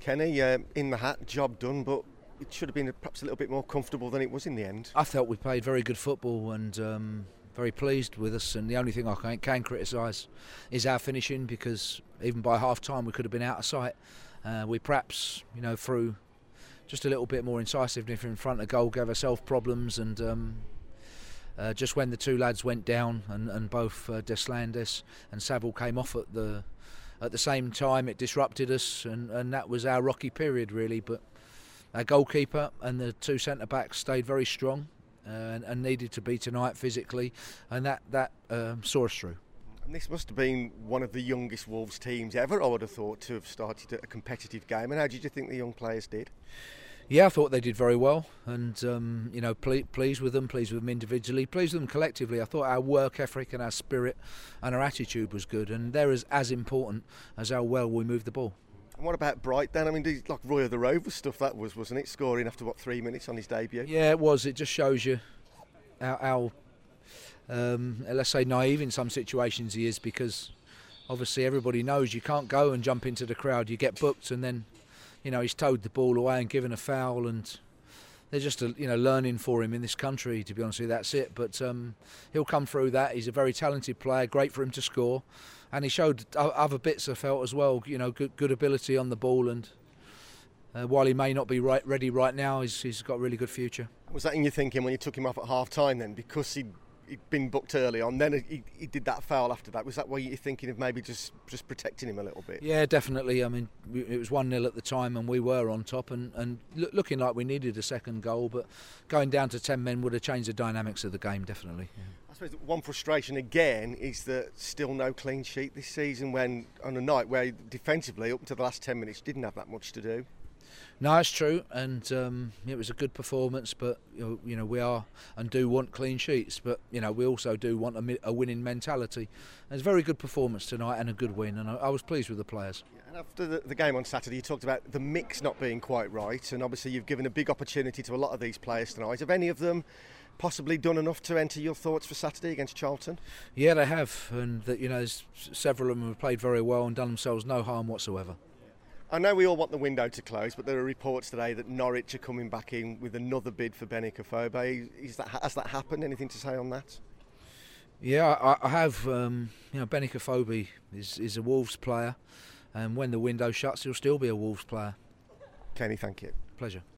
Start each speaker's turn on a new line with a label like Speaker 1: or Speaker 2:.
Speaker 1: Kenny, in the hat, job done, but it should have been perhaps a little bit more comfortable than it was in the end.
Speaker 2: I felt we played very good football and very pleased with us, and the only thing I can criticise is our finishing, because even by half time we could have been out of sight. We perhaps, through just a little bit more incisiveness in front of goal, gave ourselves problems, and just when the two lads went down and both Deslandes and Saville came off at the same time, it disrupted us, and that was our rocky period really. But our goalkeeper and the two centre backs stayed very strong and needed to be tonight physically, and that saw us through.
Speaker 1: And this must have been one of the youngest Wolves teams ever, I would have thought, to have started a competitive game. And how did you think the young players did?
Speaker 2: Yeah, I thought they did very well, and pleased with them individually, pleased with them collectively. I thought our work ethic and our spirit and our attitude was good, and they're as important as how well we moved the ball.
Speaker 1: And what about Bright then? I mean, like Roy of the Rovers stuff that was, wasn't it? Scoring after 3 minutes on his debut.
Speaker 2: Yeah, it was. It just shows you how let's say naive in some situations he is, because obviously everybody knows you can't go and jump into the crowd. You get booked, and then he's towed the ball away and given a foul, and they're just learning for him in this country, to be honest with you. That's it. But he'll come through that. He's a very talented player, great for him to score, and he showed other bits, I felt, as well. Good ability on the ball, and while he may not be ready right now, he's got a really good future.
Speaker 1: Was that in your thinking when you took him off at half time then, because he'd been booked early on, then he did that foul after that? Was that why you're thinking of maybe just protecting him a little bit?
Speaker 2: Yeah, definitely. I mean, it was 1-0 at the time and we were on top and looking like we needed a second goal, but going down to 10 men would have changed the dynamics of the game, definitely. Yeah.
Speaker 1: I suppose one frustration again is that still no clean sheet this season, when on a night where defensively up until the last 10 minutes didn't have that much to do.
Speaker 2: No, it's true, and it was a good performance, but we are and do want clean sheets, but we also do want a winning mentality. And it's a very good performance tonight and a good win, and I was pleased with the players.
Speaker 1: And after the game on Saturday, you talked about the mix not being quite right, and obviously you've given a big opportunity to a lot of these players tonight. Have any of them possibly done enough to enter your thoughts for Saturday against Charlton?
Speaker 2: Yeah, they have, and several of them have played very well and done themselves no harm whatsoever.
Speaker 1: I know we all want the window to close, but there are reports today that Norwich are coming back in with another bid for Benik Afobe. Has that happened? Anything to say on that?
Speaker 2: Yeah, I have. Benik Afobe is a Wolves player, and when the window shuts, he'll still be a Wolves player.
Speaker 1: Kenny, thank you.
Speaker 2: Pleasure.